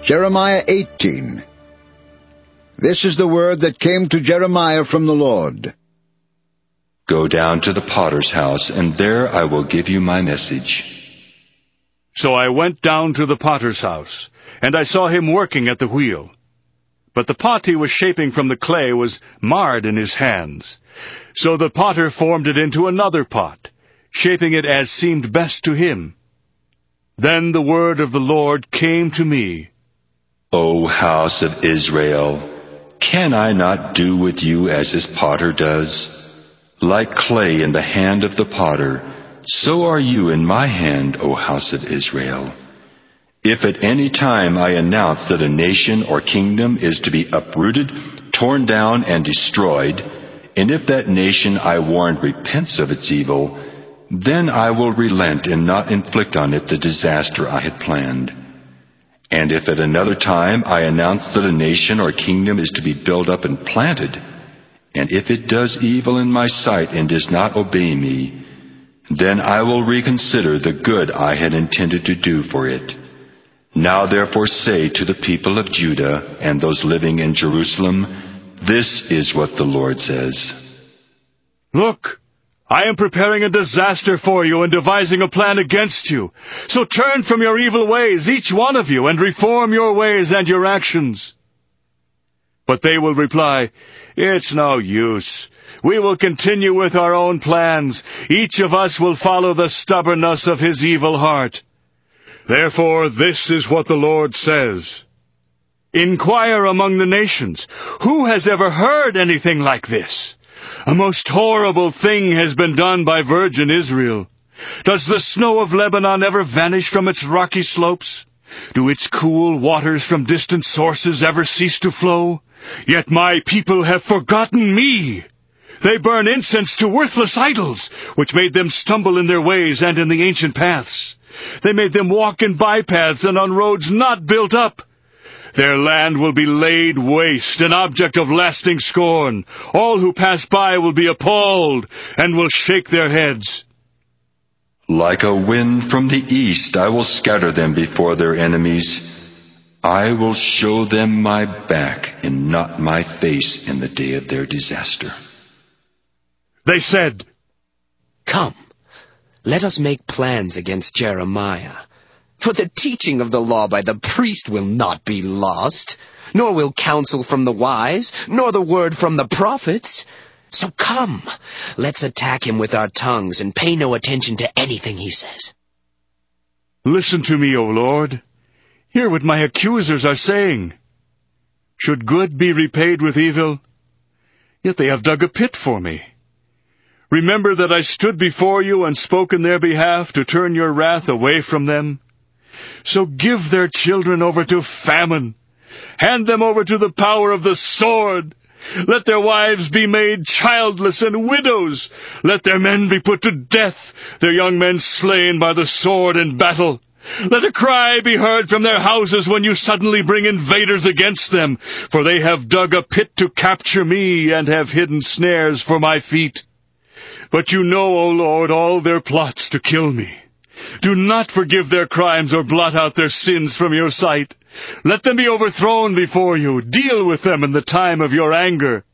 Jeremiah 18. This is the word that came to Jeremiah from the Lord. Go down to the potter's house, and there I will give you my message. So I went down to the potter's house, and I saw him working at the wheel. But the pot he was shaping from the clay was marred in his hands. So the potter formed it into another pot, shaping it as seemed best to him. Then the word of the Lord came to me. O house of Israel, can I not do with you as this potter does? Like clay in the hand of the potter, so are you in my hand, O house of Israel. If at any time I announce that a nation or kingdom is to be uprooted, torn down, and destroyed, and if that nation I warned repents of its evil, then I will relent and not inflict on it the disaster I had planned. And if at another time I announce that a nation or kingdom is to be built up and planted, and if it does evil in my sight and does not obey me, then I will reconsider the good I had intended to do for it. Now therefore say to the people of Judah and those living in Jerusalem, this is what the Lord says. Look, I am preparing a disaster for you and devising a plan against you. So turn from your evil ways, each one of you, and reform your ways and your actions. But they will reply, it's no use. We will continue with our own plans. Each of us will follow the stubbornness of his evil heart. Therefore, this is what the Lord says. Inquire among the nations, who has ever heard anything like this? A most horrible thing has been done by virgin Israel. Does the snow of Lebanon ever vanish from its rocky slopes? Do its cool waters from distant sources ever cease to flow? Yet my people have forgotten me. They burn incense to worthless idols, which made them stumble in their ways and in the ancient paths. They made them walk in bypaths and on roads not built up. Their land will be laid waste, an object of lasting scorn. All who pass by will be appalled and will shake their heads. Like a wind from the east, I will scatter them before their enemies. I will show them my back and not my face in the day of their disaster. They said, Come, let us make plans against Jeremiah. For the teaching of the law by the priest will not be lost, nor will counsel from the wise, nor the word from the prophets. So come, let's attack him with our tongues and pay no attention to anything he says. Listen to me, O Lord. Hear what my accusers are saying. Should good be repaid with evil? Yet they have dug a pit for me. Remember that I stood before you and spoke in their behalf to turn your wrath away from them. So give their children over to famine. Hand them over to the power of the sword. Let their wives be made childless and widows. Let their men be put to death, their young men slain by the sword in battle. Let a cry be heard from their houses when you suddenly bring invaders against them, for they have dug a pit to capture me and have hidden snares for my feet. But you know, O Lord, all their plots to kill me. Do not forgive their crimes or blot out their sins from your sight. Let them be overthrown before you. Deal with them in the time of your anger.